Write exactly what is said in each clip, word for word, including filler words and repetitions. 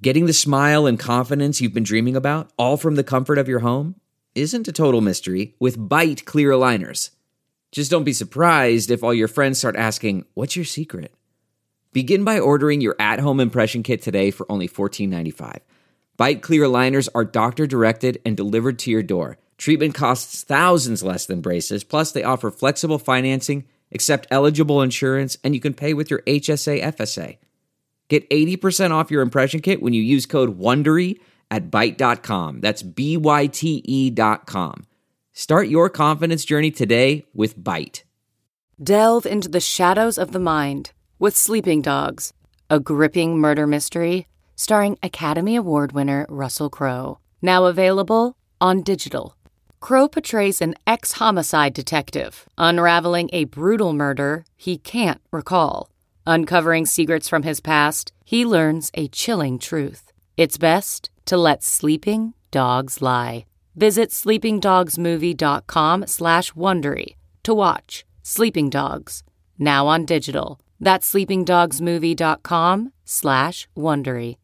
Getting the smile and confidence you've been dreaming about, all from the comfort of your home, isn't a total mystery with Byte clear aligners. Just don't be surprised if all your friends start asking, "What's your secret?" Begin by ordering your at-home impression kit today for only fourteen ninety-five. Byte clear aligners are doctor-directed and delivered to your door. Treatment costs thousands less than braces, plus they offer flexible financing, accept eligible insurance, and you can pay with your H S A F S A. Get eighty percent off your impression kit when you use code WONDERY at byte dot com. That's B Y T E dot com. Start your confidence journey today with Byte. Delve into the shadows of the mind with Sleeping Dogs, a gripping murder mystery starring Academy Award winner Russell Crowe. Now available on digital. Crowe portrays an ex-homicide detective unraveling a brutal murder he can't recall. Uncovering secrets from his past, he learns a chilling truth. It's best to let sleeping dogs lie. Visit sleepingdogsmovie.com slash Wondery to watch Sleeping Dogs, now on digital. That's sleepingdogsmovie.com slash Wondery.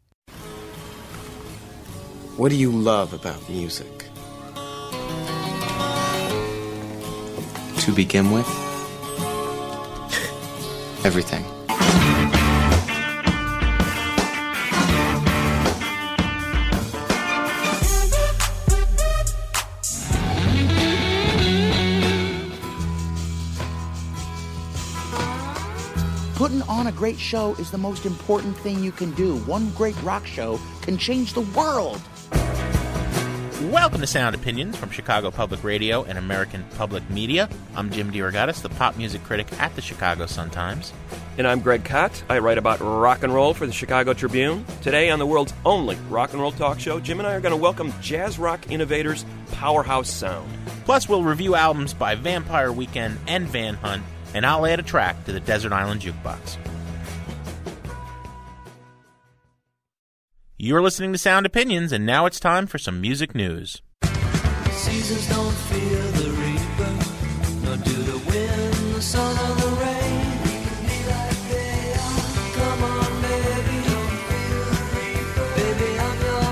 What do you love about music? To begin with, everything. Putting on a great show is the most important thing you can do. One great rock show can change the world. Welcome to Sound Opinions from Chicago Public Radio and American Public Media. I'm Jim DeRogatis, the pop music critic at the Chicago Sun-Times. And I'm Greg Kot. I write about rock and roll for the Chicago Tribune. Today on the world's only rock and roll talk show, Jim and I are going to welcome jazz rock innovators Powerhouse Sound. Plus, we'll review albums by Vampire Weekend and Van Hunt, and I'll add a track to the Desert Island Jukebox. You're listening to Sound Opinions, and now it's time for some music news. Seasons don't fear the reaper, nor do the wind, the sun, or the rain. We can be like they are. Come on, baby, don't fear the reaper. Baby, I'm your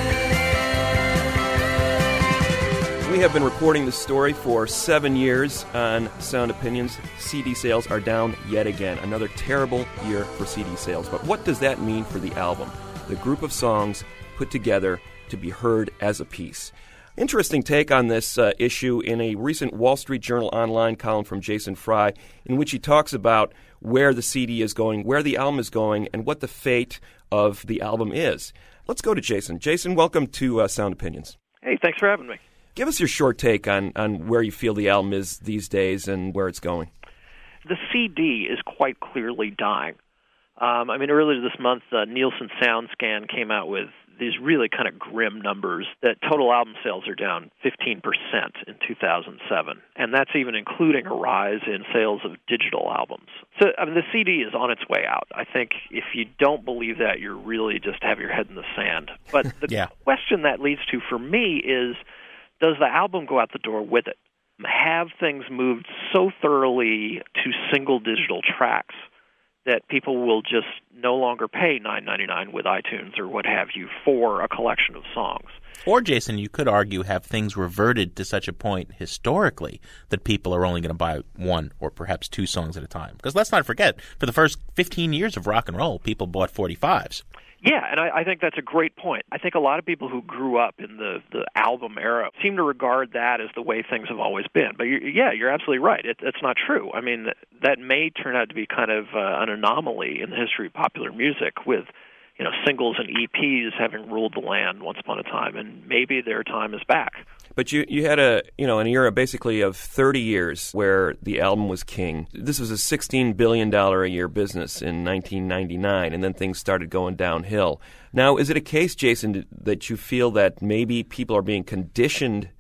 man. We have been reporting this story for seven years on Sound Opinions. C D sales are down yet again. Another terrible year for C D sales. But what does that mean for the album? The group of songs put together to be heard as a piece. Interesting take on this uh, issue in a recent Wall Street Journal online column from Jason Fry, in which he talks about where the C D is going, where the album is going, and what the fate of the album is. Let's go to Jason. Jason, welcome to uh, Sound Opinions. Hey, thanks for having me. Give us your short take on, on where you feel the album is these days and where it's going. The C D is quite clearly dying. Um, I mean, earlier this month, uh, Nielsen SoundScan came out with these really kind of grim numbers that total album sales are down fifteen percent in two thousand seven, and that's even including a rise in sales of digital albums. So, I mean, the C D is on its way out. I think if you don't believe that, you're really just have your head in the sand. But the yeah. question that leads to, for me, is does the album go out the door with it? Have things moved so thoroughly to single digital tracks that people will just no longer pay nine ninety-nine with iTunes or what have you for a collection of songs? Or, Jason, you could argue have things reverted to such a point historically that people are only going to buy one or perhaps two songs at a time. Because let's not forget, for the first fifteen years of rock and roll, people bought forty-fives. Yeah, and I, I think that's a great point. I think a lot of people who grew up in the, the album era seem to regard that as the way things have always been. But you're, yeah, you're absolutely right. It, it's not true. I mean, that may turn out to be kind of uh, an anomaly in the history of popular music with, you know, singles and E Ps having ruled the land once upon a time, and maybe their time is back. But you, you had a you know an era basically of thirty years where the album was king. This was a sixteen billion dollars a year business in nineteen ninety-nine, and then things started going downhill. Now, is it a case, Jason, that you feel that maybe people are being conditioned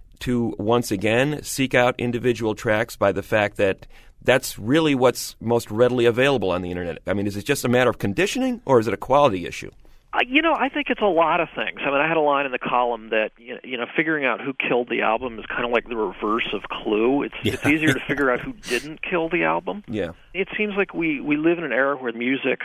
to once again seek out individual tracks by the fact that that's really what's most readily available on the Internet? I mean, is it just a matter of conditioning, or is it a quality issue? Uh, you know, I think it's a lot of things. I mean, I had a line in the column that, you know, figuring out who killed the album is kind of like the reverse of Clue. It's yeah. it's easier to figure out who didn't kill the album. Yeah. It seems like we, we live in an era where music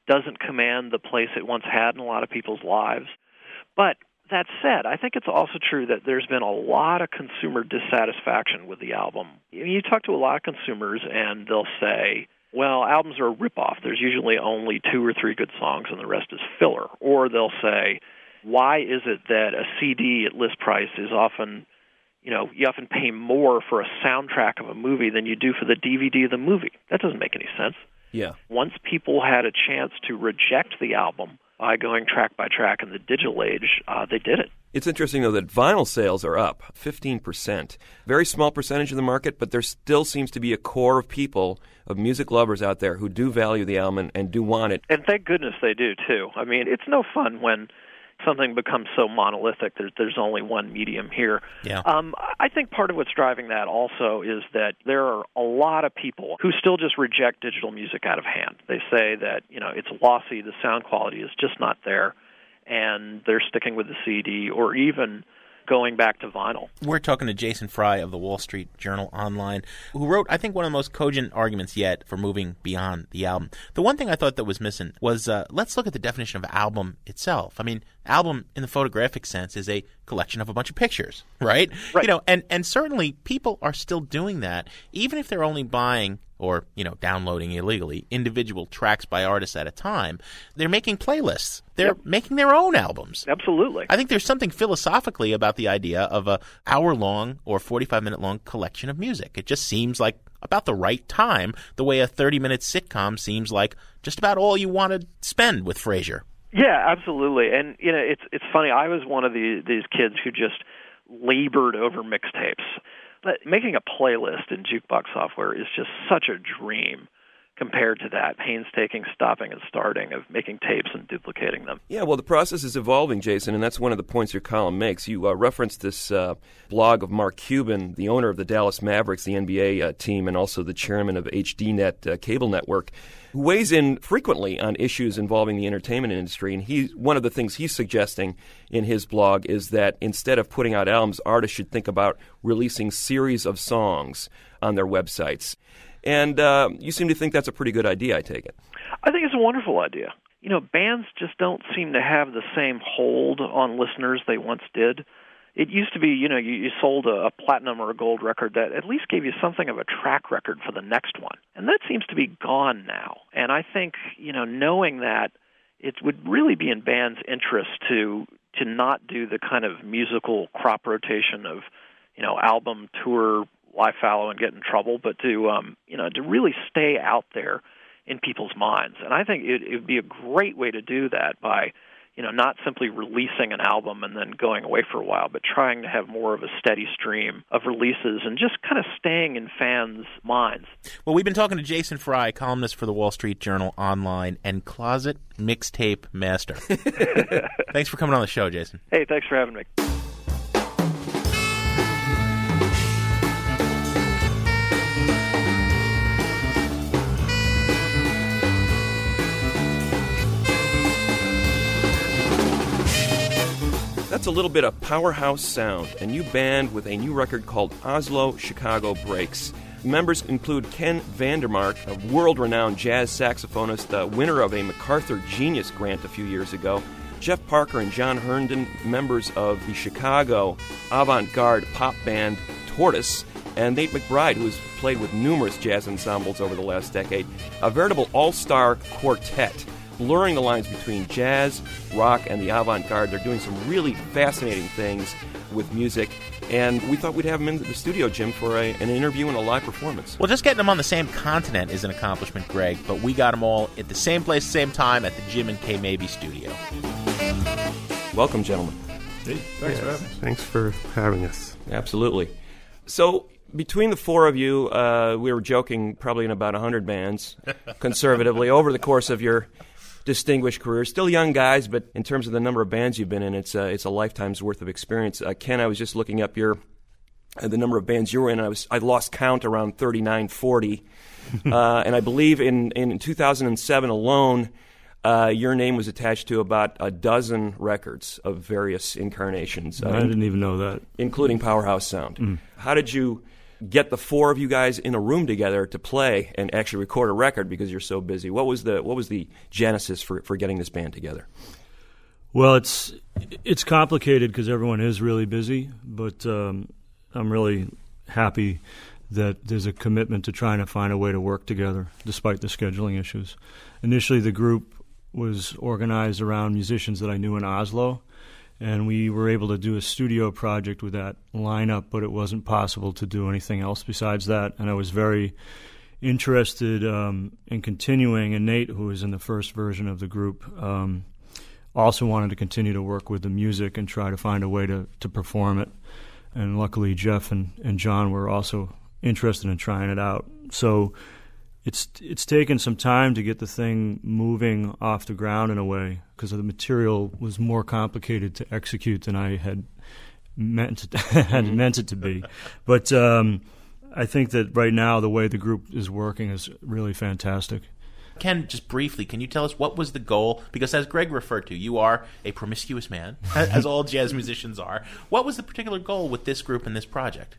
doesn't command the place it once had in a lot of people's lives. But that said, I think it's also true that there's been a lot of consumer dissatisfaction with the album. You talk to a lot of consumers, and they'll say, well, albums are a ripoff. There's usually only two or three good songs, and the rest is filler. Or they'll say, why is it that a C D at list price is often, you know, you often pay more for a soundtrack of a movie than you do for the D V D of the movie? That doesn't make any sense. Yeah. Once people had a chance to reject the album by going track by track in the digital age, uh, they did it. It's interesting, though, that vinyl sales are up fifteen percent. Very small percentage of the market, but there still seems to be a core of people, of music lovers out there who do value the album and, and do want it. And thank goodness they do, too. I mean, it's no fun when something becomes so monolithic. There's, there's only one medium here. Yeah. Um, I think part of what's driving that also is that there are a lot of people who still just reject digital music out of hand. They say that, you know, it's lossy, the sound quality is just not there, and they're sticking with the C D or even going back to vinyl. We're talking to Jason Fry of the Wall Street Journal Online, who wrote, I think, one of the most cogent arguments yet for moving beyond the album. The one thing I thought that was missing was, uh, let's look at the definition of album itself. I mean, album in the photographic sense is a collection of a bunch of pictures, right? Right. You know, and, and certainly people are still doing that, even if they're only buying or, you know, downloading illegally individual tracks by artists at a time. They're making playlists. They're Yep. making their own albums. Absolutely. I think there's something philosophically about the idea of a hour-long or forty-five minute long collection of music. It just seems like about the right time, the way a thirty minute sitcom seems like just about all you want to spend with Frasier. Yeah, absolutely. And, you know, it's it's funny. I was one of the, these kids who just labored over mixtapes. But making a playlist in jukebox software is just such a dream compared to that painstaking stopping and starting of making tapes and duplicating them. Yeah, well, the process is evolving, Jason, and that's one of the points your column makes. You uh, referenced this uh, blog of Mark Cuban, the owner of the Dallas Mavericks, the N B A uh, team, and also the chairman of H D net uh, cable network, who weighs in frequently on issues involving the entertainment industry. And he, one of the things he's suggesting in his blog is that instead of putting out albums, artists should think about releasing series of songs on their websites. And uh, you seem to think that's a pretty good idea, I take it. I think it's a wonderful idea. You know, bands just don't seem to have the same hold on listeners they once did. It used to be, you know, you, you sold a, a platinum or a gold record that at least gave you something of a track record for the next one. And that seems to be gone now. And I think, you know, knowing that, it would really be in bands' interest to to not do the kind of musical crop rotation of, you know, album, tour, live fallow, and get in trouble, but to, um, you know, to really stay out there in people's minds. And I think it, it would be a great way to do that by, you know, not simply releasing an album and then going away for a while, but trying to have more of a steady stream of releases and just kind of staying in fans' minds. Well, we've been talking to Jason Fry, columnist for the Wall Street Journal Online and closet mixtape master. Thanks for coming on the show, Jason. Hey, thanks for having me. That's a little bit of powerhouse sound, a new band with a new record called Oslo Chicago Breaks. Members include Ken Vandermark, a world-renowned jazz saxophonist, uh, winner of a MacArthur Genius Grant a few years ago, Jeff Parker and John Herndon, members of the Chicago avant-garde pop band Tortoise, and Nate McBride, who has played with numerous jazz ensembles over the last decade. A veritable all-star quartet, blurring the lines between jazz, rock, and the avant-garde. They're doing some really fascinating things with music, and we thought we'd have them in the studio, Jim, for a, an interview and a live performance. Well, just getting them on the same continent is an accomplishment, Greg, but we got them all at the same place, same time, at the Jim and Kay Mabey studio. Welcome, gentlemen. Hey, thanks for having us. Thanks for having us. Absolutely. So, between the four of you, uh, we were joking probably in about one hundred bands, conservatively, over the course of your distinguished career. Still young guys, but in terms of the number of bands you've been in, it's uh, it's a lifetime's worth of experience. Uh, Ken, I was just looking up your uh, the number of bands you were in. And I was I lost count around thirty-nine, forty, uh, and I believe in in two thousand seven alone, uh, your name was attached to about a dozen records of various incarnations. Uh, I didn't even know that, including Powerhouse Sound. Mm. How did you get the four of you guys in a room together to play and actually record a record because you're so busy. What was the what was the genesis for, for getting this band together? Well, it's it's complicated because everyone is really busy, but um, I'm really happy that there's a commitment to trying to find a way to work together despite the scheduling issues. Initially, the group was organized around musicians that I knew in Oslo, and we were able to do a studio project with that lineup, but it wasn't possible to do anything else besides that, and I was very interested um, in continuing, and Nate, who was in the first version of the group, um, also wanted to continue to work with the music and try to find a way to, to perform it, and luckily Jeff and, and John were also interested in trying it out. So it's it's taken some time to get the thing moving off the ground in a way because the material was more complicated to execute than I had meant it, had meant it to be. But um, I think that right now the way the group is working is really fantastic. Ken, just briefly, can you tell us what was the goal? Because as Greg referred to, you are a promiscuous man, as all jazz musicians are. What was the particular goal with this group and this project?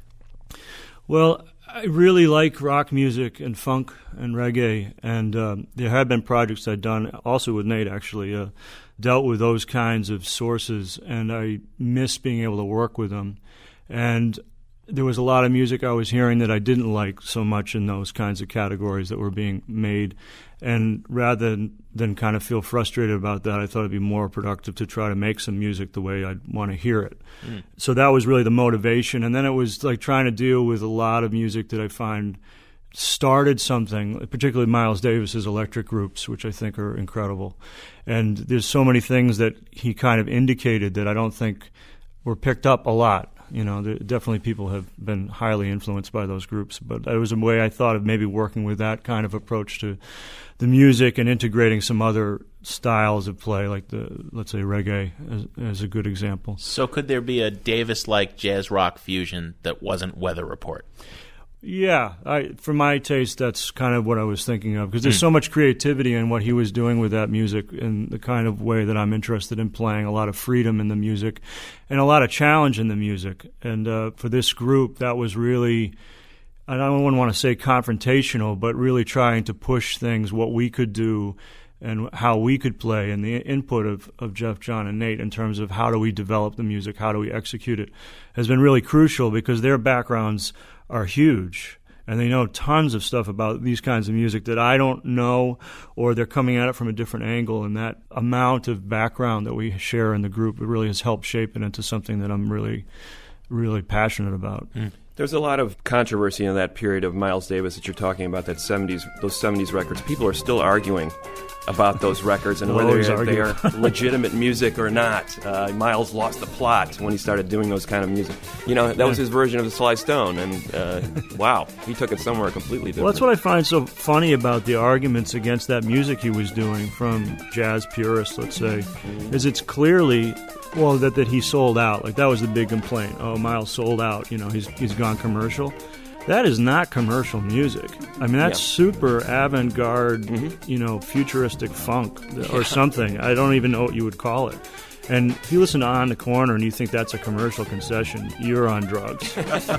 Well, I really like rock music and funk and reggae, and um, there have been projects I've done, also with Nate actually, uh, dealt with those kinds of sources, and I miss being able to work with them. And there was a lot of music I was hearing that I didn't like so much in those kinds of categories that were being made. And rather than, than kind of feel frustrated about that, I thought it'd be more productive to try to make some music the way I'd want to hear it. Mm. So that was really the motivation. And then it was like trying to deal with a lot of music that I find started something, particularly Miles Davis's electric groups, which I think are incredible. And there's so many things that he kind of indicated that I don't think were picked up a lot. You know, there, definitely people have been highly influenced by those groups, but it was a way I thought of maybe working with that kind of approach to the music and integrating some other styles of play, like the, let's say, reggae as, as a good example. So could there be a Davis-like jazz rock fusion that wasn't Weather Report? Yeah, I, for my taste, that's kind of what I was thinking of, because there's mm. so much creativity in what he was doing with that music and the kind of way that I'm interested in playing, a lot of freedom in the music and a lot of challenge in the music. And uh, for this group, that was really, I don't want to say confrontational, but really trying to push things, what we could do and how we could play, and the input of, of Jeff, John, and Nate in terms of how do we develop the music, how do we execute it, has been really crucial because their backgrounds are huge, and they know tons of stuff about these kinds of music that I don't know, or they're coming at it from a different angle, and that amount of background that we share in the group, it really has helped shape it into something that I'm really, really passionate about. Mm. There's a lot of controversy in that period of Miles Davis that you're talking about, that seventies, those seventies records. People are still arguing about those records and whether they are legitimate music or not. Uh, Miles lost the plot when he started doing those kind of music. You know, that yeah. was his version of the Sly Stone, and uh, wow, he took it somewhere completely different. Well, that's what I find so funny about the arguments against that music he was doing from jazz purists, let's say, mm-hmm. is it's clearly, well, that, that he sold out. Like, that was the big complaint. Oh, Miles sold out. You know, he's he's gone commercial. That is not commercial music. I mean, that's yeah. super avant-garde, mm-hmm. you know, futuristic funk or yeah. something. I don't even know what you would call it. And if you listen to On the Corner and you think that's a commercial concession, you're on drugs.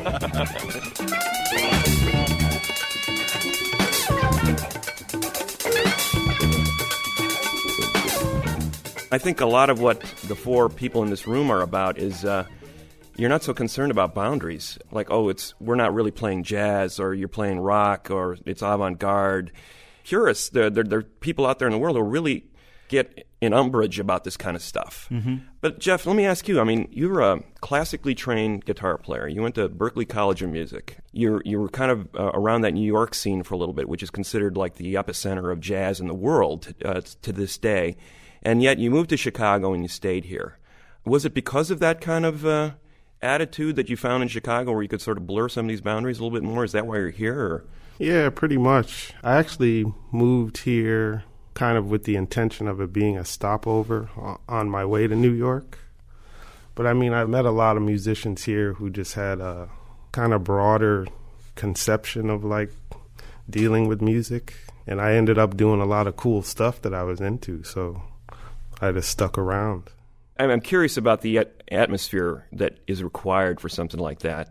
I think a lot of what the four people in this room are about is uh, you're not so concerned about boundaries. Like, oh, it's we're not really playing jazz, or you're playing rock, or it's avant-garde. Purists, there, there, there are people out there in the world who really get in umbrage about this kind of stuff. Mm-hmm. But, Jeff, let me ask you. I mean, you're a classically trained guitar player. You went to Berklee College of Music. You're, you were kind of uh, around that New York scene for a little bit, which is considered like the epicenter of jazz in the world uh, to this day. And yet you moved to Chicago and you stayed here. Was it because of that kind of uh, attitude that you found in Chicago where you could sort of blur some of these boundaries a little bit more? Is that why you're here? Or? Yeah, pretty much. I actually moved here kind of with the intention of it being a stopover on my way to New York. But I mean, I met a lot of musicians here who just had a kind of broader conception of like dealing with music. And I ended up doing a lot of cool stuff that I was into, so I just stuck around. I'm curious about the atmosphere that is required for something like that.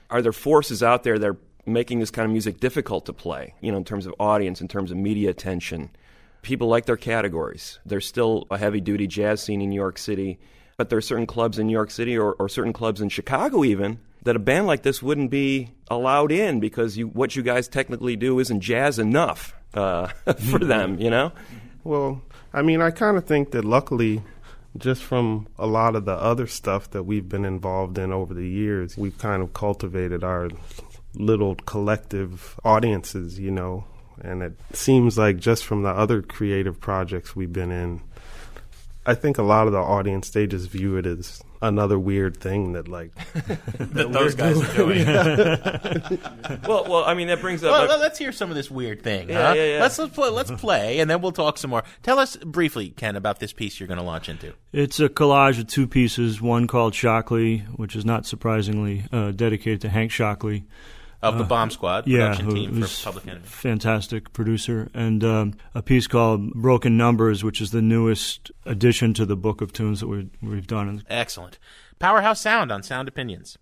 Are there forces out there that are making this kind of music difficult to play, you know, in terms of audience, in terms of media attention? People like their categories. There's still a heavy-duty jazz scene in New York City, but there are certain clubs in New York City or, or certain clubs in Chicago even that a band like this wouldn't be allowed in because you, what you guys technically do isn't jazz enough uh, for them, you know? Well, I mean, I kind of think that luckily, just from a lot of the other stuff that we've been involved in over the years, we've kind of cultivated our little collective audiences, you know, and it seems like just from the other creative projects we've been in, I think a lot of the audience, they just view it as another weird thing that, like, that those guys are doing. well, well, I mean, that brings up. Well, let's hear some of this weird thing. Yeah, huh? yeah, yeah. Let's let's play, let's play, and then we'll talk some more. Tell us briefly, Ken, about this piece you're going to launch into. It's a collage of two pieces. One called Shockley, which is not surprisingly uh, dedicated to Hank Shockley. Of the Bomb Squad yeah, production team who's for Public Enemy. Fantastic producer. And um, a piece called Broken Numbers, which is the newest addition to the book of tunes that we've, we've done. Excellent. Powerhouse Sound on Sound Opinions.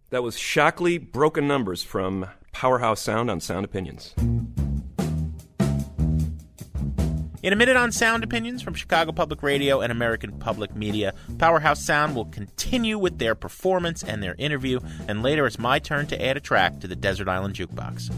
That was Shockley, Broken Numbers from Powerhouse Sound on Sound Opinions. In a minute on Sound Opinions from Chicago Public Radio and American Public Media, Powerhouse Sound will continue with their performance and their interview, and later it's my turn to add a track to the Desert Island Jukebox.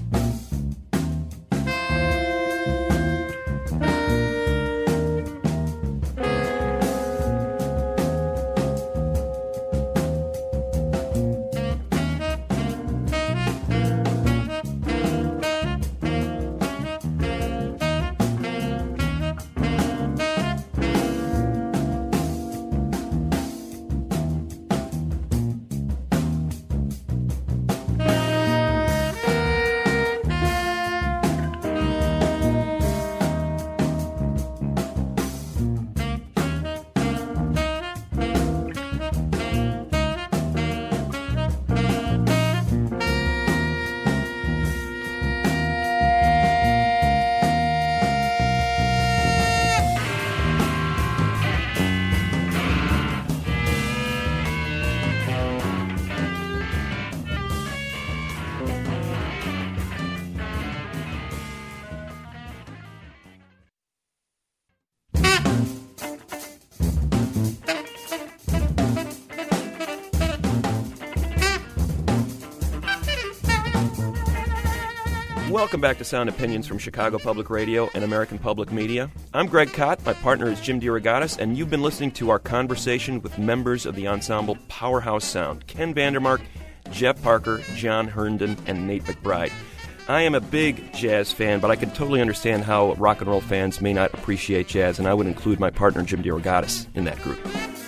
Welcome back to Sound Opinions from Chicago Public Radio and American Public Media. I'm Greg Kot, my partner is Jim DeRogatis, and you've been listening to our conversation with members of the ensemble Powerhouse Sound, Ken Vandermark, Jeff Parker, John Herndon, and Nate McBride. I am a big jazz fan, but I can totally understand how rock and roll fans may not appreciate jazz, and I would include my partner Jim DeRogatis in that group.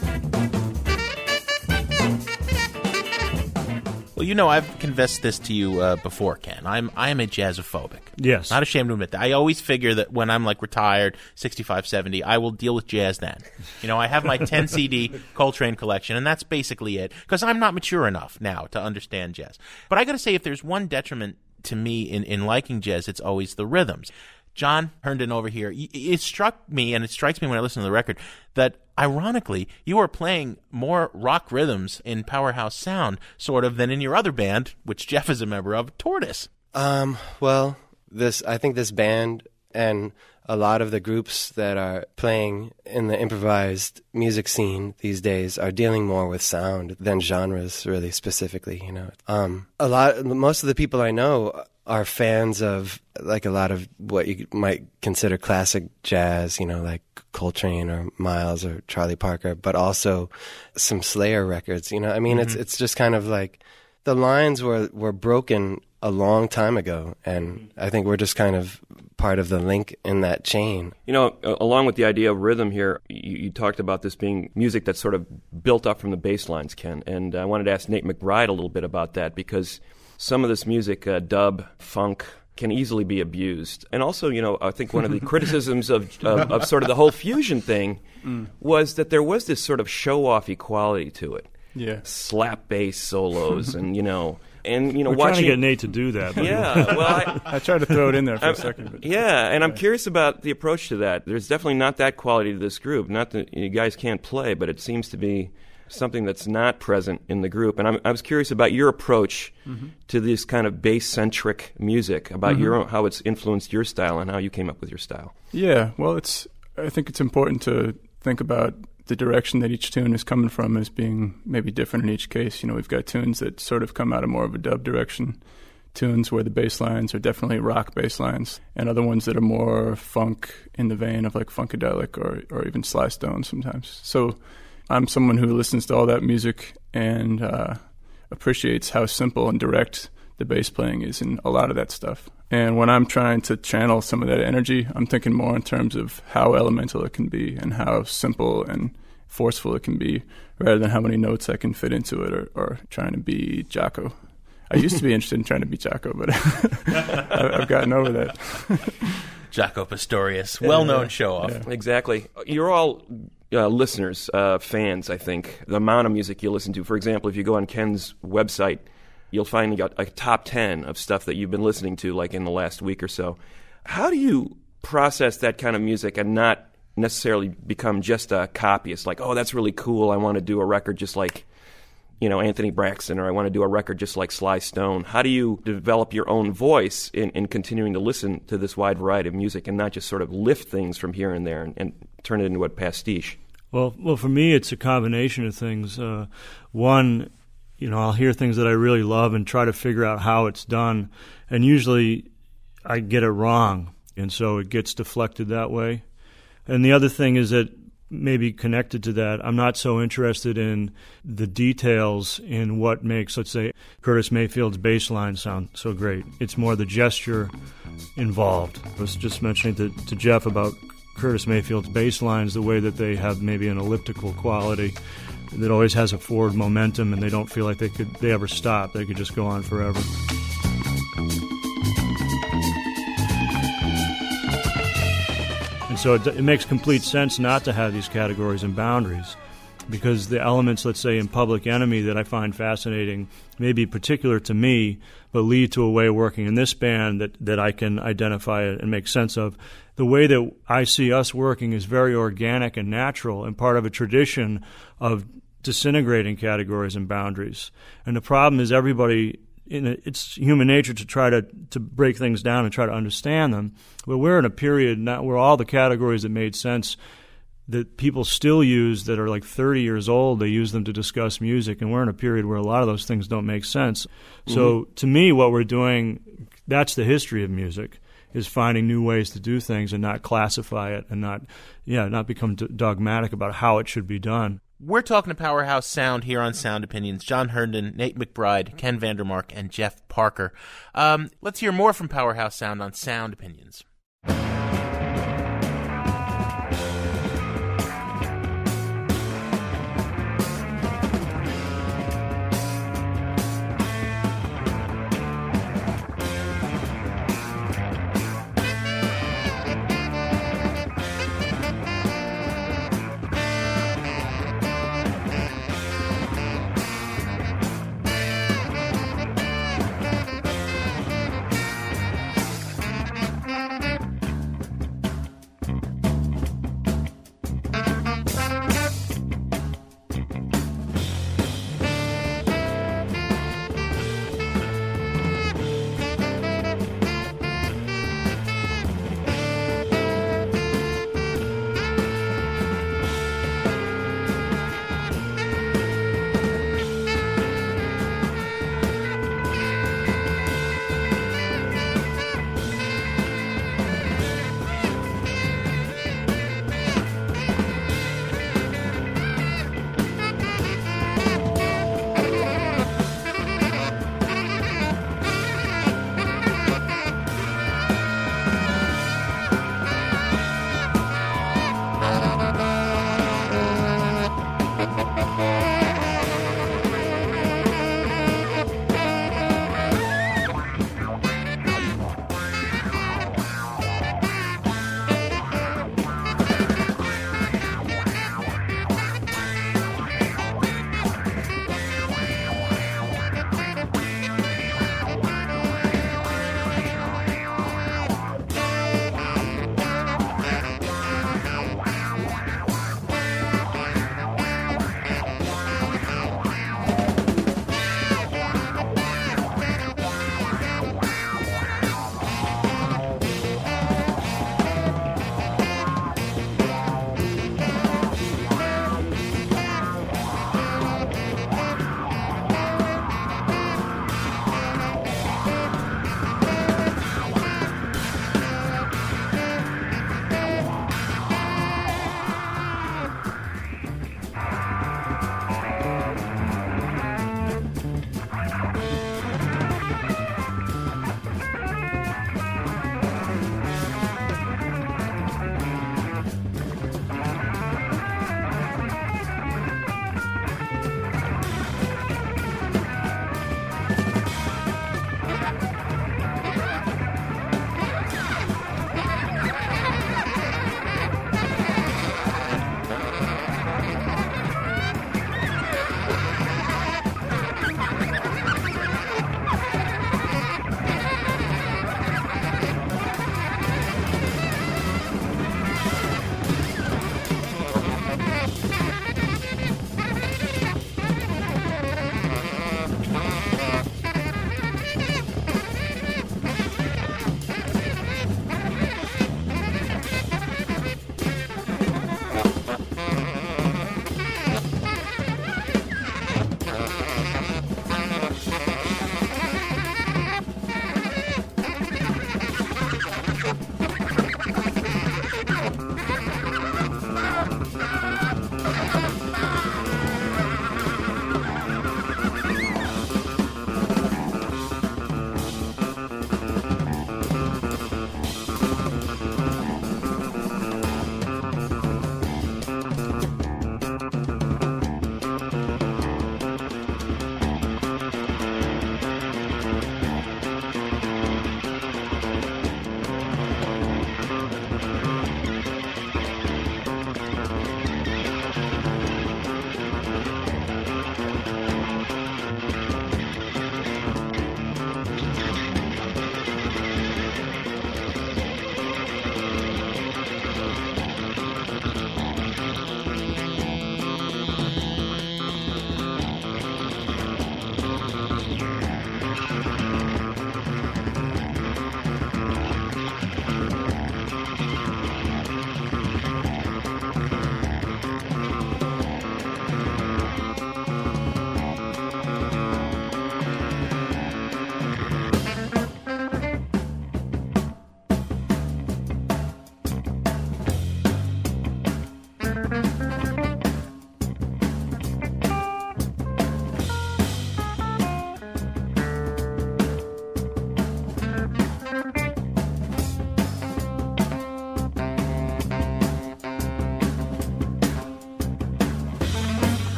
Well, you know, I've confessed this to you uh, before, Ken. I'm I am a jazzophobic. Yes. Not ashamed to admit that. I always figure that when I'm, like, retired, sixty-five, seventy, I will deal with jazz then. You know, I have my ten C D Coltrane collection, and that's basically it, because I'm not mature enough now to understand jazz. But I got to say, if there's one detriment to me in, in liking jazz, it's always the rhythms. John Herndon over here, it struck me, and it strikes me when I listen to the record, that ironically, you are playing more rock rhythms in Powerhouse Sound, sort of, than in your other band, which Jeff is a member of, Tortoise. Um, well, this I think this band and a lot of the groups that are playing in the improvised music scene these days are dealing more with sound than genres, really specifically. You know, um, a lot, most of the people I know are fans of like a lot of what you might consider classic jazz, you know, like Coltrane or Miles or Charlie Parker, but also some Slayer records. You know, I mean, mm-hmm. it's it's just kind of like the lines were were broken a long time ago, and I think we're just kind of part of the link in that chain. You know, along with the idea of rhythm here, you, you talked about this being music that's sort of built up from the bass lines, Ken, and I wanted to ask Nate McBride a little bit about that, because some of this music, uh, dub, funk, can easily be abused. And also, you know, I think one of the criticisms of, of, of sort of the whole fusion thing mm. was that there was this sort of show-off equality to it. Yeah. Slap bass solos and, you know... And, you know, We're watching, trying to get Nate to do that. Yeah, well, I, I tried to throw it in there for I'm, a second. But yeah, and I'm curious about the approach to that. There's definitely not that quality to this group. Not that you guys can't play, but it seems to be something that's not present in the group. And I'm, I was curious about your approach mm-hmm. to this kind of bass-centric music, about mm-hmm. your own, how it's influenced your style and how you came up with your style. Yeah, well, it's. I think it's important to think about the direction that each tune is coming from as being maybe different in each case. You know, we've got tunes that sort of come out of more of a dub direction, tunes where the bass lines are definitely rock bass lines, and other ones that are more funk in the vein of like Funkadelic or, or even Sly Stone sometimes. So I'm someone who listens to all that music and uh, appreciates how simple and direct the bass playing is in a lot of that stuff. And when I'm trying to channel some of that energy, I'm thinking more in terms of how elemental it can be and how simple and forceful it can be, rather than how many notes I can fit into it, or, or trying to be Jaco. I used to be interested in trying to be Jaco, but I've gotten over that. Jaco Pastorius, well-known yeah, show-off. Yeah. Exactly. You're all uh, listeners, uh, fans, I think. The amount of music you listen to. For example, if you go on Ken's website, you'll find you got a top ten of stuff that you've been listening to, like in the last week or so. How do you process that kind of music and not necessarily become just a copyist? Like, oh, that's really cool, I want to do a record just like you know, Anthony Braxton, or I want to do a record just like Sly Stone? How do you develop your own voice in, in continuing to listen to this wide variety of music and not just sort of lift things from here and there and, and turn it into a pastiche? Well, well, for me, it's a combination of things. Uh, one, you know, I'll hear things that I really love and try to figure out how it's done, and usually I get it wrong, and so it gets deflected that way. And the other thing is that maybe connected to that, I'm not so interested in the details in what makes, let's say, Curtis Mayfield's bass line sound so great. It's more the gesture involved. I was just mentioning to, to Jeff about Curtis Mayfield's bass lines, the way that they have maybe an elliptical quality that always has a forward momentum, and they don't feel like they could they ever stop. They could just go on forever. And so it, it makes complete sense not to have these categories and boundaries, because the elements, let's say, in Public Enemy that I find fascinating may be particular to me, but lead to a way of working in this band that, that I can identify and make sense of. The way that I see us working is very organic and natural and part of a tradition of disintegrating categories and boundaries. And the problem is everybody, in a, it's human nature to try to, to break things down and try to understand them. But we're in a period now where all the categories that made sense that people still use that are like thirty years old, they use them to discuss music, and we're in a period where a lot of those things don't make sense. Mm-hmm. So to me, what we're doing, that's the history of music, is finding new ways to do things and not classify it and not, yeah, not become d- dogmatic about how it should be done. We're talking to Powerhouse Sound here on Sound Opinions. John Herndon, Nate McBride, Ken Vandermark, and Jeff Parker. Um, let's hear more from Powerhouse Sound on Sound Opinions.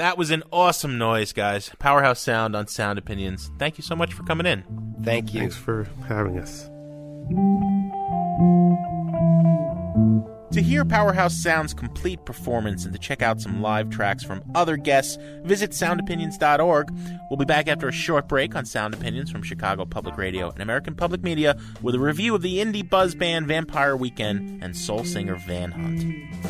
That was an awesome noise, guys. Powerhouse Sound on Sound Opinions. Thank you so much for coming in. Thank you. Thanks for having us. To hear Powerhouse Sound's complete performance and to check out some live tracks from other guests, visit sound opinions dot org. We'll be back after a short break on Sound Opinions from Chicago Public Radio and American Public Media with a review of the indie buzz band Vampire Weekend and soul singer Van Hunt.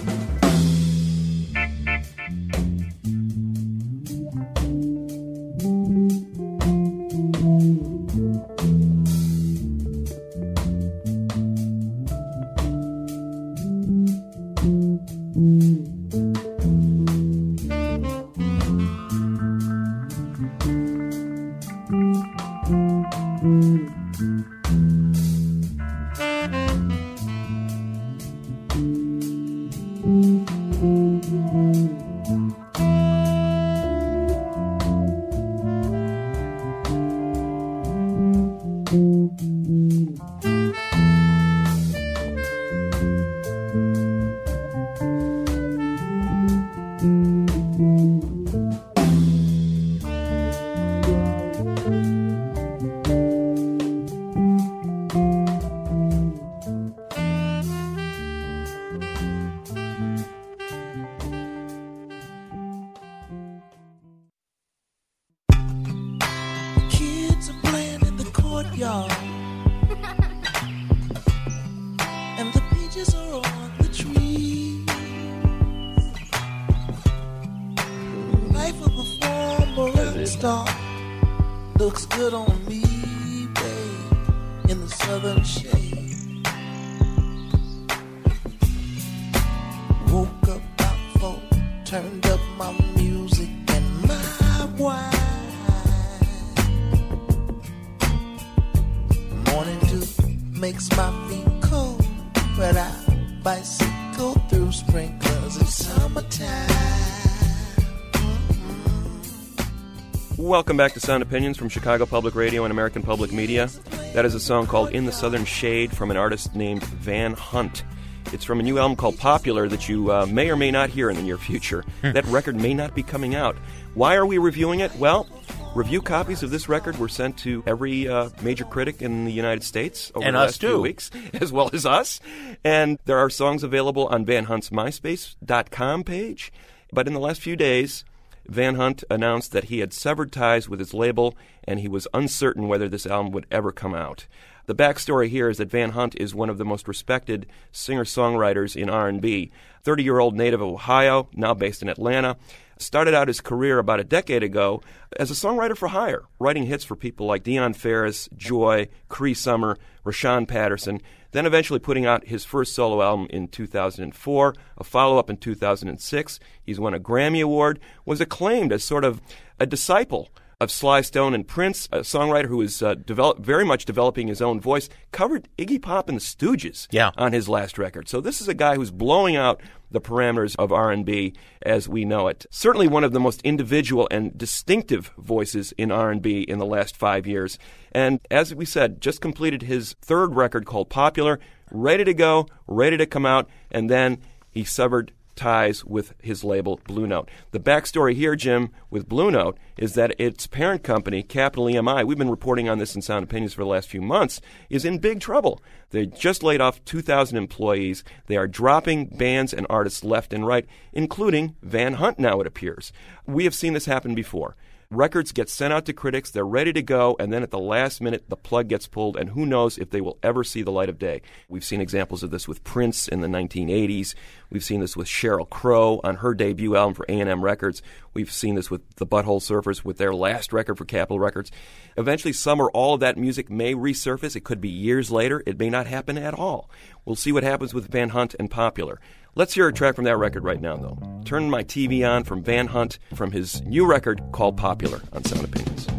Welcome back to Sound Opinions from Chicago Public Radio and American Public Media. That is a song called In the Southern Shade from an artist named Van Hunt. It's from a new album called Popular that you uh, may or may not hear in the near future. That record may not be coming out. Why are we reviewing it? Well, review copies of this record were sent to every uh, major critic in the United States over and the us last too. few weeks, as well as us. And there are songs available on Van Hunt's MySpace dot com page. But in the last few days, Van Hunt announced that he had severed ties with his label, and he was uncertain whether this album would ever come out. The backstory here is that Van Hunt is one of the most respected singer-songwriters in R and B. thirty-year-old native of Ohio, now based in Atlanta, started out his career about a decade ago as a songwriter for hire, writing hits for people like Dionne Farris, Joy, Cree Summer, Rashawn Patterson, then eventually putting out his first solo album in two thousand four, a follow-up in two thousand six. He's won a Grammy Award, was acclaimed as sort of a disciple of Sly Stone and Prince, a songwriter who is uh, develop, very much developing his own voice, covered Iggy Pop and the Stooges yeah. on his last record. So this is a guy who's blowing out the parameters of R and B as we know it. Certainly one of the most individual and distinctive voices in R and B in the last five years. And as we said, just completed his third record called Popular, ready to go, ready to come out, and then he severed ties with his label, Blue Note. The backstory here, Jim, with Blue Note is that its parent company, Capital E M I, we've been reporting on this in Sound Opinions for the last few months, is in big trouble. They just laid off two thousand employees. They are dropping bands and artists left and right, including Van Hunt now, it appears. We have seen this happen before. Records get sent out to critics, they're ready to go, and then at the last minute, the plug gets pulled, and who knows if they will ever see the light of day. We've seen examples of this with Prince in the nineteen eighties. We've seen this with Sheryl Crow on her debut album for A and M Records. We've seen this with the Butthole Surfers with their last record for Capitol Records. Eventually, some or all of that music may resurface. It could be years later. It may not happen at all. We'll see what happens with Van Hunt and Popular. Let's hear a track from that record right now, though. Turn my T V on from Van Hunt from his new record called Popular on Sound Opinions.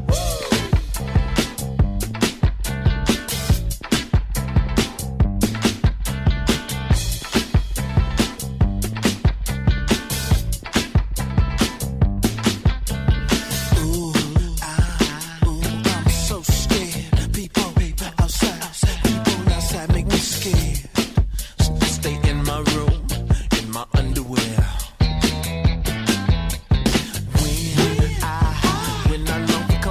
Underwear. When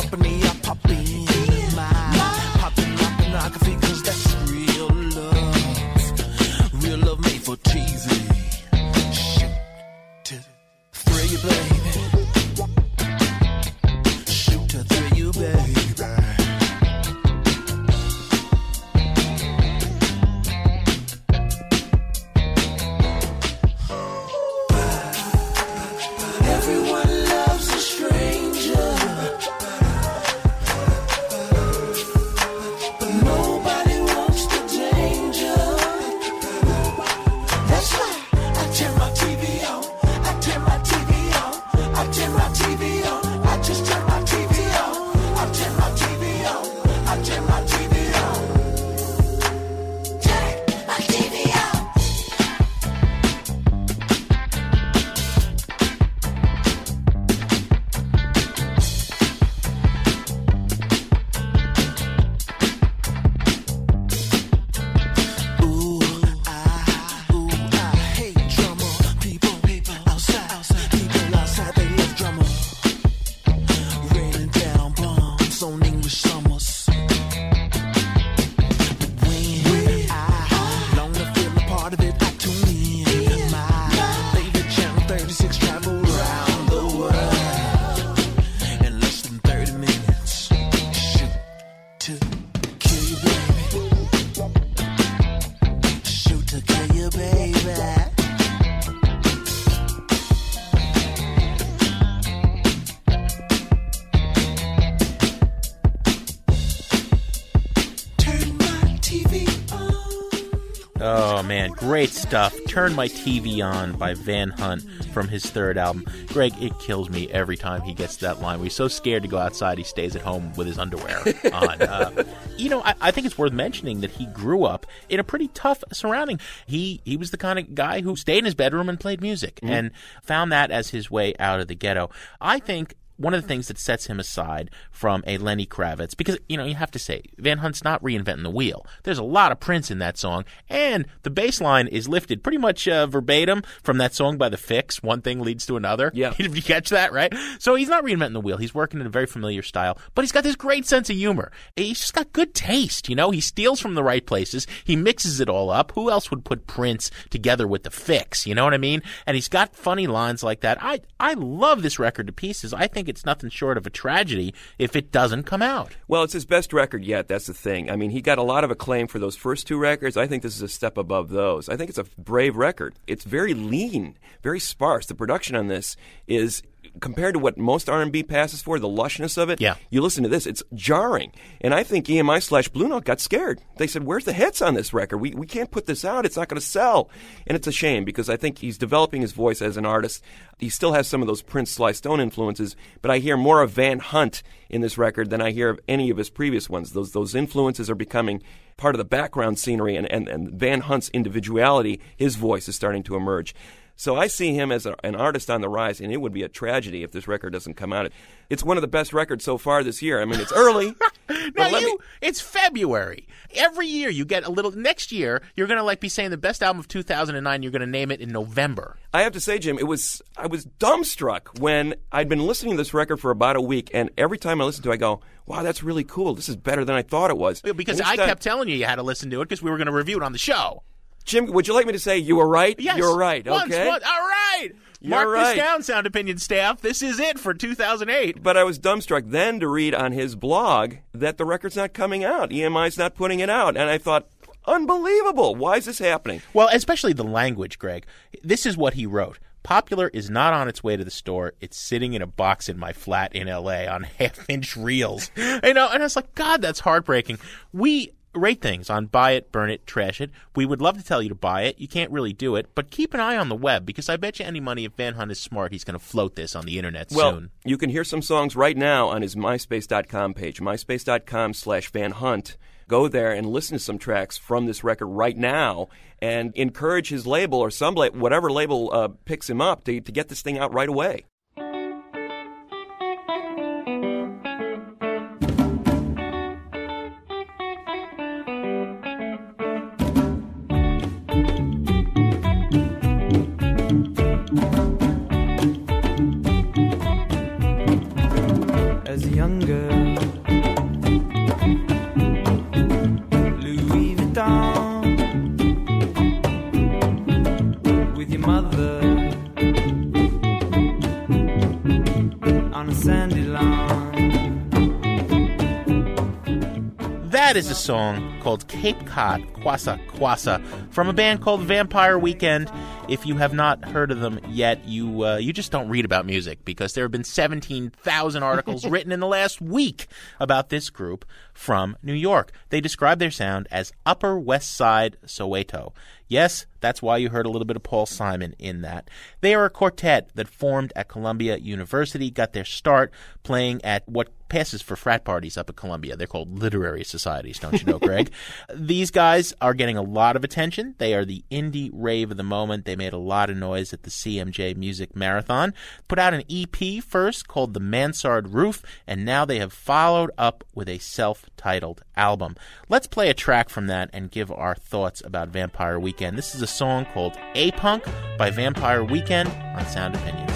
company, I pop in. My poppin' my pornography, cause that's real love. Real love made for T V. Shoot to thrill you, baby. Shoot to thrill you, baby. Everyone loves a stranger, but nobody wants the danger. That's why I turn my T V on. I turn my T V on. I turn my T V on. I just turn my T V on. I turn my T V on. I turn my T V on. Turn my T V on. Ooh, I, ooh, I hate drama. People, people outside, people outside, they love drama. Raining down bombs on English summers. But when I long to feel a part of it, I tune in. My favorite channel thirty-six, travel around the world in less than thirty minutes. Shoot to kill you, baby. Shoot to kill you, baby. Turn my T V on. Oh, man, great stuff. Turn My T V On by Van Hunt from his third album. Greg, it kills me every time he gets to that line. We're so scared to go outside, he stays at home with his underwear on. Uh, you know, I, I think it's worth mentioning that he grew up in a pretty tough surrounding. He he was the kind of guy who stayed in his bedroom and played music Mm. and found that as his way out of the ghetto. I think one of the things that sets him aside from a Lenny Kravitz, because, you know, you have to say, Van Hunt's not reinventing the wheel. There's a lot of Prince in that song, and the bass line is lifted pretty much uh, verbatim from that song by The Fix, One Thing Leads to Another. Yeah. Did you catch that, right? So he's not reinventing the wheel. He's working in a very familiar style, but he's got this great sense of humor. He's just got good taste, you know? He steals from the right places. He mixes it all up. Who else would put Prince together with The Fix, you know what I mean? And he's got funny lines like that. I, I love this record to pieces. I think it's nothing short of a tragedy if it doesn't come out. Well, it's his best record yet. That's the thing. I mean, he got a lot of acclaim for those first two records. I think this is a step above those. I think it's a brave record. It's very lean, very sparse. The production on this is, compared to what most R and B passes for, the lushness of it, yeah. You listen to this, it's jarring. And I think E M I slash Blue Note got scared. They said, where's the hits on this record? We we can't put this out. It's not going to sell. And it's a shame because I think he's developing his voice as an artist. He still has some of those Prince, Sly Stone influences, but I hear more of Van Hunt in this record than I hear of any of his previous ones. Those those influences are becoming part of the background scenery, and, and, and Van Hunt's individuality, his voice is starting to emerge. So I see him as a, an artist on the rise, and it would be a tragedy if this record doesn't come out. It's one of the best records so far this year. I mean, it's early. Now let you, me- it's February. Every year you get a little. Next year you're going to like be saying the best album of two thousand nine. You're going to name it in November. I have to say, Jim, it was I was dumbstruck when I'd been listening to this record for about a week, and every time I listen to it, I go, wow, that's really cool. This is better than I thought it was. Because And I each time- kept telling you you had to listen to it because we were going to review it on the show. Jim, would you like me to say you were right? Yes. You're right, Once, okay? once. All right. You're Mark right. this down, Sound Opinion staff. This is it for two thousand eight. But I was dumbstruck then to read on his blog that the record's not coming out. E M I's not putting it out. And I thought, unbelievable. Why is this happening? Well, especially the language, Greg. This is what he wrote. Popular is not on its way to the store. It's sitting in a box in my flat in L A on half-inch reels. You know, and I was like, God, that's heartbreaking. We rate things on Buy It, Burn It, Trash It. We would love to tell you to buy it. You can't really do it, but keep an eye on the web because I bet you any money if Van Hunt is smart, he's going to float this on the internet Well, soon. you can hear some songs right now on his MySpace dot com page, myspace dot com slash Van Hunt. Go there and listen to some tracks from this record right now and encourage his label or some la- whatever label uh, picks him up to, to get this thing out right away. As a young girl. Louis Vuitton with your mother on a sandy lawn. That is a song called Cape Cod Kwassa Kwassa from a band called Vampire Weekend. If you have not heard of them yet, you uh, you just don't read about music, because there have been seventeen thousand articles written in the last week about this group from New York. They describe their sound as Upper West Side Soweto. Yes, that's why you heard a little bit of Paul Simon in that. They are a quartet that formed at Columbia University, got their start playing at what passes for frat parties up at Columbia. They're called literary societies, don't you know, Greg? These guys are getting a lot of attention. They are the indie rave of the moment. They made a lot of noise at the C M J Music Marathon. Put out an E P first called The Mansard Roof, and now they have followed up with a self-titled album. Let's play a track from that and give our thoughts about Vampire Weekend. This is a song called A-Punk by Vampire Weekend on Sound Opinions.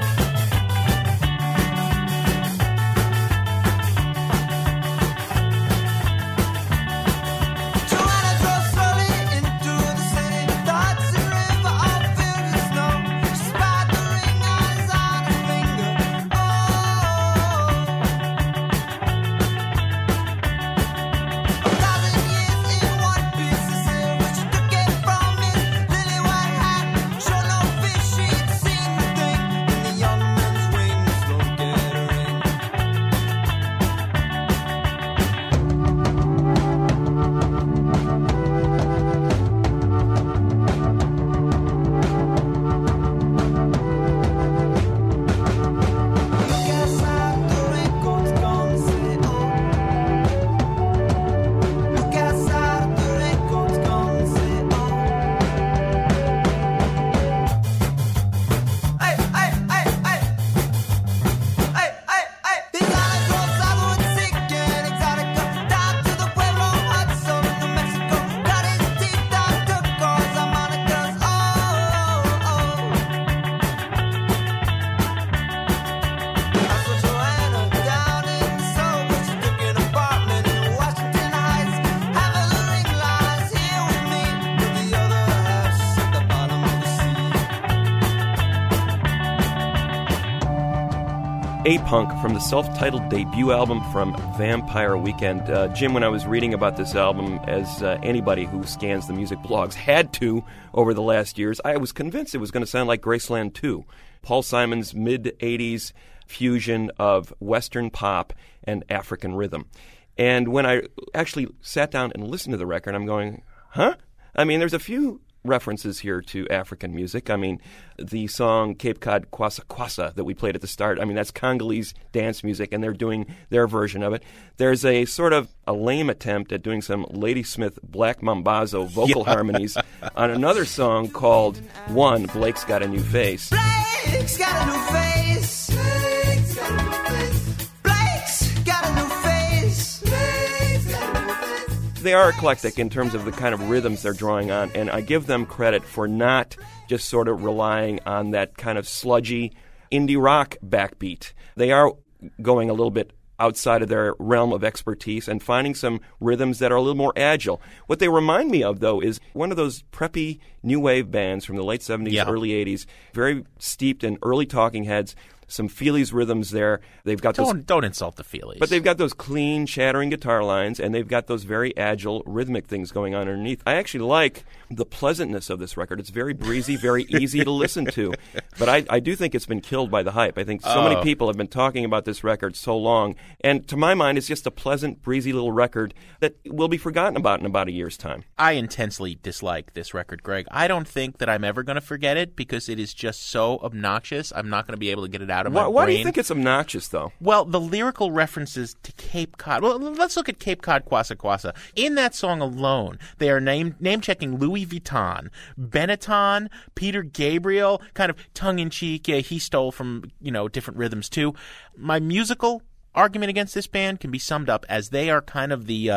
A-Punk from the self-titled debut album from Vampire Weekend. Uh, Jim, when I was reading about this album, as uh, anybody who scans the music blogs had to over the last years, I was convinced it was going to sound like Graceland two. Paul Simon's mid-eighties fusion of Western pop and African rhythm. And when I actually sat down and listened to the record, I'm going, huh? I mean, there's a few references here to African music. I mean, the song Cape Cod Kwassa Kwassa that we played at the start, I mean, that's Congolese dance music, and they're doing their version of it. There's a sort of a lame attempt at doing some Ladysmith Black Mambazo vocal yeah. harmonies on another song called One, Blake's Got a New Face. Blake's got a new face. Blake's got a new face. Blake's got a new face. Blake's got a new face. They are eclectic in terms of the kind of rhythms they're drawing on, and I give them credit for not just sort of relying on that kind of sludgy indie rock backbeat. They are going a little bit outside of their realm of expertise and finding some rhythms that are a little more agile. What they remind me of, though, is one of those preppy new wave bands from the late seventies, yeah. early eighties, very steeped in early Talking Heads, some Feelies rhythms there. They've got don't, those, don't insult the Feelies. But they've got those clean, shattering guitar lines, and they've got those very agile, rhythmic things going on underneath. I actually like the pleasantness of this record. It's very breezy, very easy to listen to. But I, I do think it's been killed by the hype. I think so oh. many people have been talking about this record so long, and to my mind, it's just a pleasant, breezy little record that will be forgotten about in about a year's time. I intensely dislike this record, Greg. I don't think that I'm ever going to forget it because it is just so obnoxious. I'm not going to be able to get it out of why, my why brain. Why do you think it's obnoxious, though? Well, the lyrical references to Cape Cod. Well, let's look at Cape Cod Kwassa Kwassa. In that song alone, they are name name checking Louis Vuitton, Benetton, Peter Gabriel, kind of tongue-in-cheek. Yeah, he stole from, you know, different rhythms, too. My musical argument against this band can be summed up as they are kind of the uh,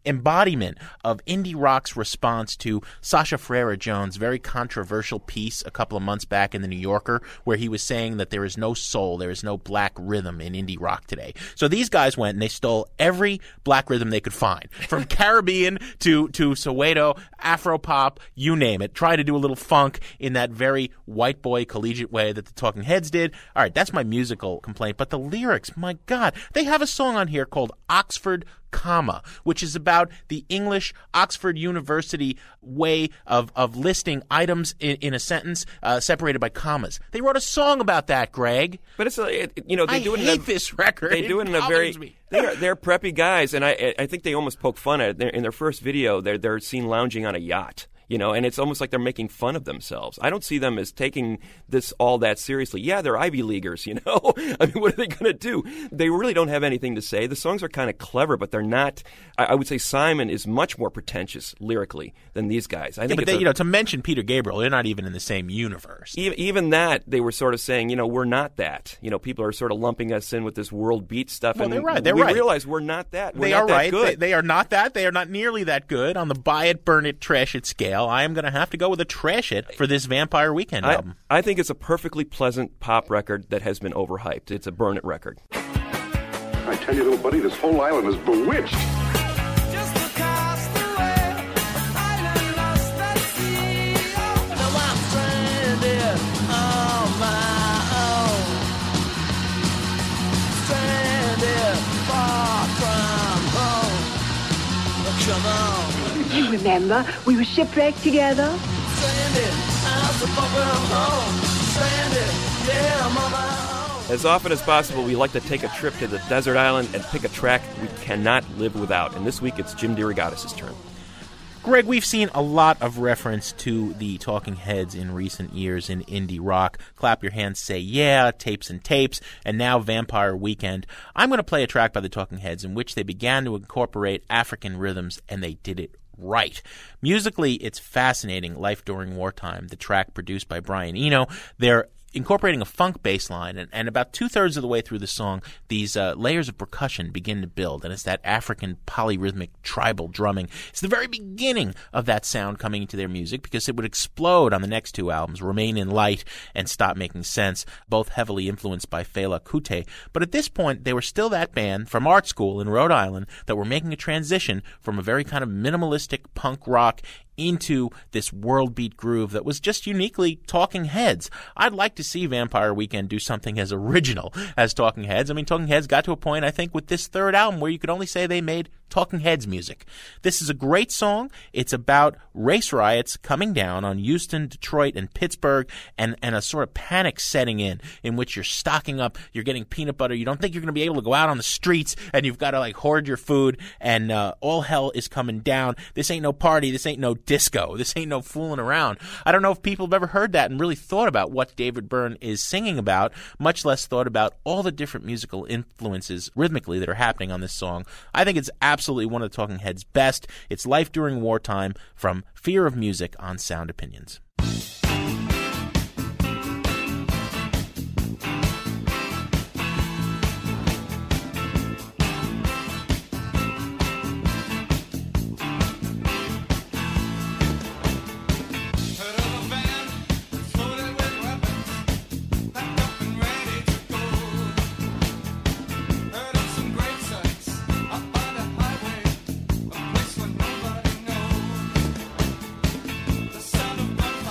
embodiment of indie rock's response to Sasha Ferreira Jones' very controversial piece a couple of months back in the New Yorker, where he was saying that there is no soul, there is no black rhythm in indie rock today. So these guys went and they stole every black rhythm they could find, from Caribbean to, to Soweto, Afro-pop, you name it. Try to do a little funk in that very white boy collegiate way that the Talking Heads did. All right, that's my musical complaint. But the lyrics, my God, they have a song on here called Oxford Comma, which is about the English Oxford University way of, of listing items in, in a sentence uh, separated by commas. They wrote a song about that, Greg. But it's a, it, you know they I do it. hate in a, this record. They do it in a very. They're they're preppy guys, and I I think they almost poke fun at it. They're, in their first video. They're they're seen lounging on a yacht. You know, and it's almost like they're making fun of themselves. I don't see them as taking this all that seriously. Yeah, they're Ivy Leaguers, you know. I mean, what are they going to do? They really don't have anything to say. The songs are kind of clever, but they're not. I, I would say Simon is much more pretentious lyrically than these guys. I yeah, think but it's they, a, you know, to mention Peter Gabriel, they're not even in the same universe. Even, even that, they were sort of saying, you know, we're not that. You know, people are sort of lumping us in with this world beat stuff, well, and they're right. They're we right. realize we're not that. We're they not are that right. good. They, they are not that. They are not nearly that good on the buy it, burn it, trash it scale. I am going to have to go with a trash it for this Vampire Weekend I, album. I think it's a perfectly pleasant pop record that has been overhyped. It's a burn it record. I tell you, little buddy, this whole island is bewitched. Just across the way, island lost at sea. Oh, now I'm stranded on my own. Stranded far from home. Oh, come on. You remember, we were shipwrecked together. Stranded out so far from home. Stranded, yeah, I'm on my own. As often as possible, we like to take a trip to the desert island and pick a track we cannot live without. And this week, it's Jim DeRogatis' turn. Greg, we've seen a lot of reference to the Talking Heads in recent years in indie rock. Clap Your Hands, Say Yeah, Tapes and Tapes, and now Vampire Weekend. I'm going to play a track by the Talking Heads in which they began to incorporate African rhythms, and they did it right. Musically, it's fascinating. Life During Wartime, the track produced by Brian Eno. They're incorporating a funk bass line, and, and about two-thirds of the way through the song, these uh, layers of percussion begin to build, and it's that African polyrhythmic tribal drumming. It's the very beginning of that sound coming into their music, because it would explode on the next two albums, Remain in Light and Stop Making Sense, both heavily influenced by Fela Kuti. But at this point, they were still that band from art school in Rhode Island that were making a transition from a very kind of minimalistic punk rock into this world beat groove that was just uniquely Talking Heads. I'd like to see Vampire Weekend do something as original as Talking Heads. I mean, Talking Heads got to a point, I think, with this third album where you could only say they made Talking Heads music. This is a great song. It's about race riots coming down on Houston, Detroit, and Pittsburgh, and, and a sort of panic setting in, in which you're stocking up, you're getting peanut butter, you don't think you're going to be able to go out on the streets, and you've got to, like, hoard your food, and uh, all hell is coming down. This ain't no party, this ain't no disco, this ain't no fooling around. I don't know if people have ever heard that and really thought about what David Byrne is singing about, much less thought about all the different musical influences rhythmically that are happening on this song. I think it's absolutely one of the Talking Heads' best. It's Life During Wartime from Fear of Music on Sound Opinions. Sound of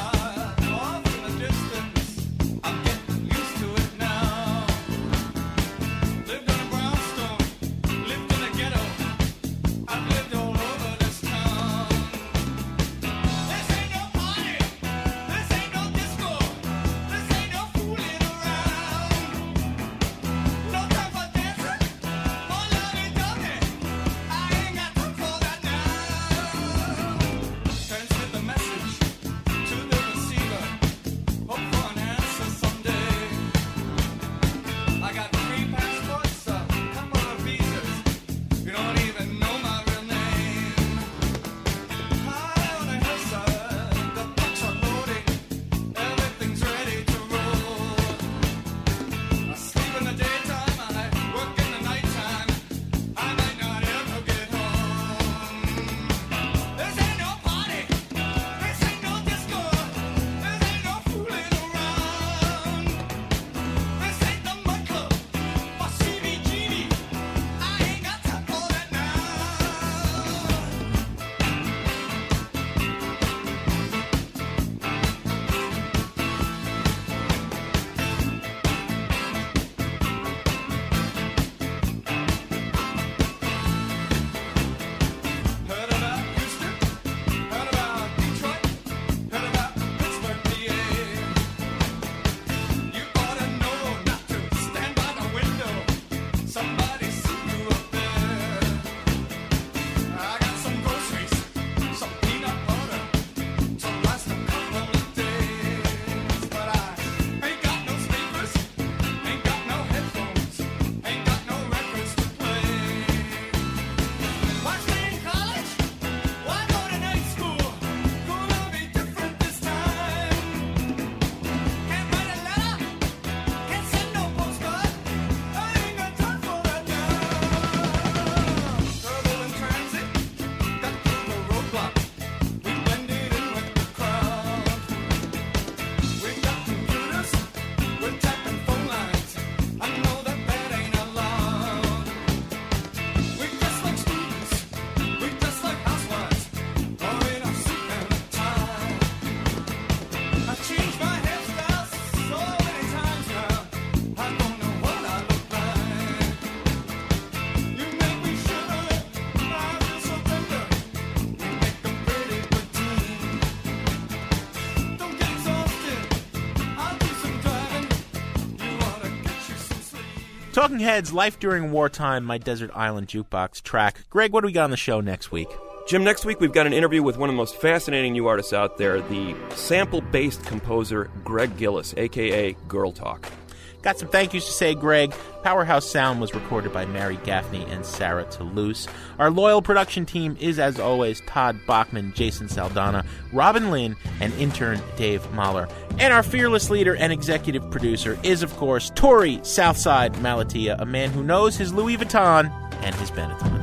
Talking Heads, Life During Wartime, My Desert Island Jukebox track. Greg, what do we got on the show next week? Jim, next week we've got an interview with one of the most fascinating new artists out there, the sample-based composer Greg Gillis, a k a. Girl Talk. Got some thank yous to say, Greg. Powerhouse Sound was recorded by Mary Gaffney and Sarah Toulouse. Our loyal production team is, as always, Todd Bachman, Jason Saldana, Robin Lynn, and intern Dave Mahler. And our fearless leader and executive producer is, of course, Tori Southside Malatia, a man who knows his Louis Vuitton and his Benetton.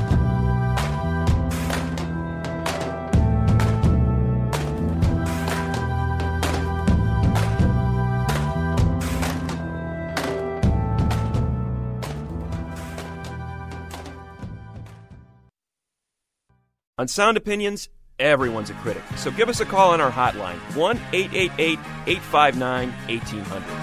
On Sound Opinions, everyone's a critic. So give us a call on our hotline, one eight eight eight, eight five nine, one eight zero zero.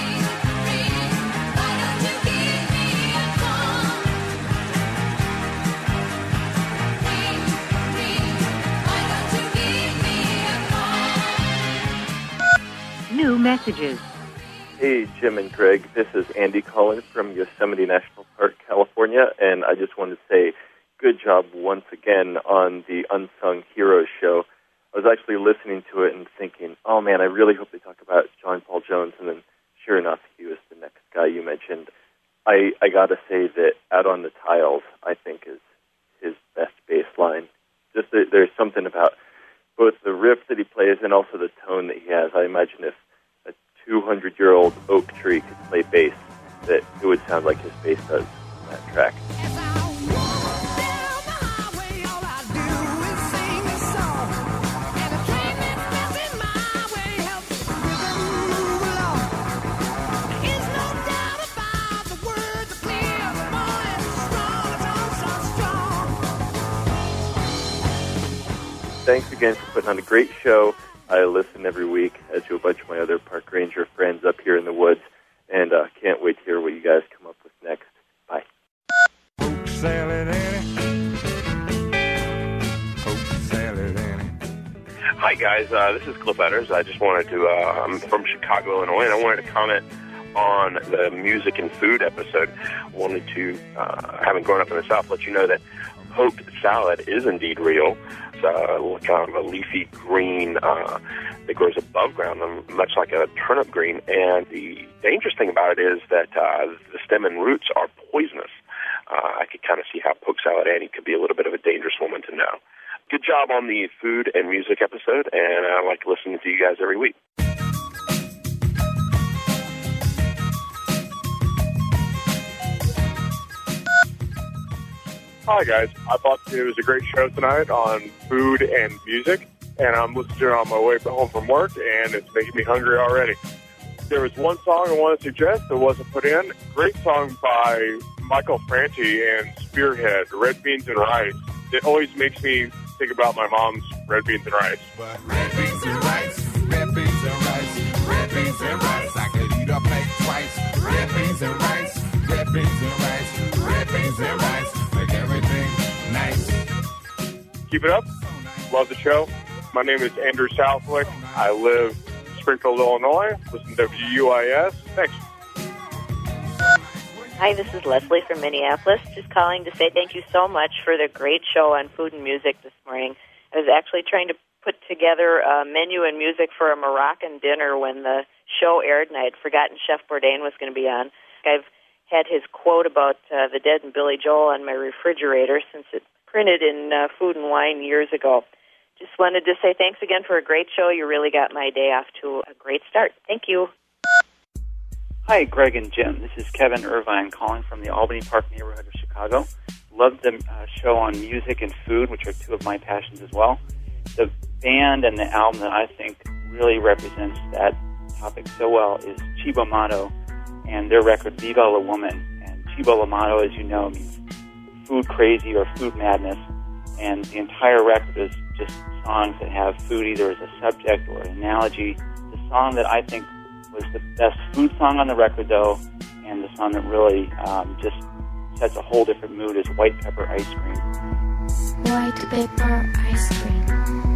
New messages. Hey, Jim and Greg. This is Andy calling from Yosemite National Park, California, and I just wanted to say good job once again on the Unsung Heroes show. I was actually listening to it and thinking, oh man, I really hope they talk about John Paul Jones, and then sure enough, he was the next guy you mentioned. I, I gotta say that Out on the Tiles, I think, is his best bass line. Just that there's something about both the riff that he plays and also the tone that he has. I imagine if a two hundred year old oak tree could play bass, that it would sound like his bass does on that track. Thanks again for putting on a great show. I listen every week, as do a bunch of my other park ranger friends up here in the woods, and uh, can't wait to hear what you guys come up with next. Bye. Poke salad, Annie. Poke salad, Annie. Hi, guys. Uh, this is Cliff Edders. I just wanted to, uh, I'm from Chicago, Illinois, and I wanted to comment on the music and food episode. Wanted to, uh, having grown up in the South, let you know that poke salad is indeed real. It's uh, kind of a leafy green uh, that grows above ground, much like a turnip green. And the dangerous thing about it is that uh, the stem and roots are poisonous. Uh, I could kind of see how Poke Salad Annie could be a little bit of a dangerous woman to know. Good job on the food and music episode, and I like listening to you guys every week. Hi, guys. I thought it was a great show tonight on food and music, and I'm listening to it on my way home from work, and it's making me hungry already. There was one song I want to suggest that wasn't put in. Great song by Michael Franti and Spearhead, Red Beans and Rice. It always makes me think about my mom's red beans and rice. Red beans and rice, red beans and rice, red beans and rice. I could eat a plate twice. Red beans and rice, red beans and rice, red beans and rice. Make everything nice. Keep it up. Love the show. My name is Andrew Southwick. I live in Springfield, Illinois. Listen to W U I S. Thanks. Hi, this is Leslie from Minneapolis. Just calling to say thank you so much for the great show on food and music this morning. I was actually trying to put together a menu and music for a Moroccan dinner when the show aired, and I had forgotten Chef Bourdain was going to be on. I've had his quote about uh, the Dead and Billy Joel on my refrigerator since it printed in uh, Food and Wine years ago. Just wanted to say thanks again for a great show. You really got my day off to a great start. Thank you. Hi, Greg and Jim. This is Kevin Irvine calling from the Albany Park neighborhood of Chicago. Love the uh, show on music and food, which are two of my passions as well. The band and the album that I think really represents that topic so well is Cibo Matto and their record Viva la Woman. And Cibo la Matto, as you know, means food crazy or food madness. And the entire record is just songs that have food either as a subject or an analogy. The song that I think was the best food song on the record, though, and the song that really um, just sets a whole different mood is White Pepper Ice Cream. White pepper ice cream.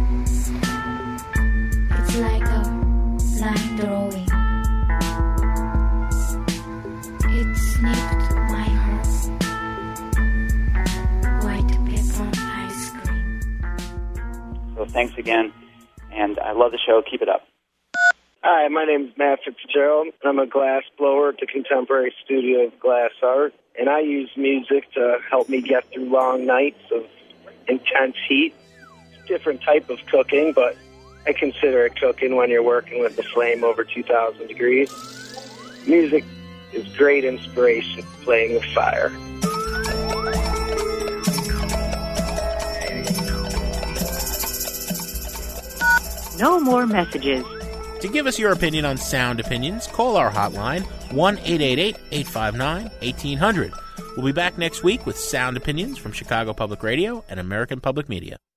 It's like a line drawing. It's neat thanks again. And I love the show. Keep it up. Hi, my name is Matt Fitzgerald. I'm a glass blower at the Contemporary Studio of Glass Art, and I use music to help me get through long nights of intense heat. It's a different type of cooking, but I consider it cooking when you're working with the flame over two thousand degrees. Music is great inspiration for playing with fire. No more messages. To give us your opinion on Sound Opinions, call our hotline, one eight eight eight, eight five nine, one eight zero zero. We'll be back next week with Sound Opinions from Chicago Public Radio and American Public Media.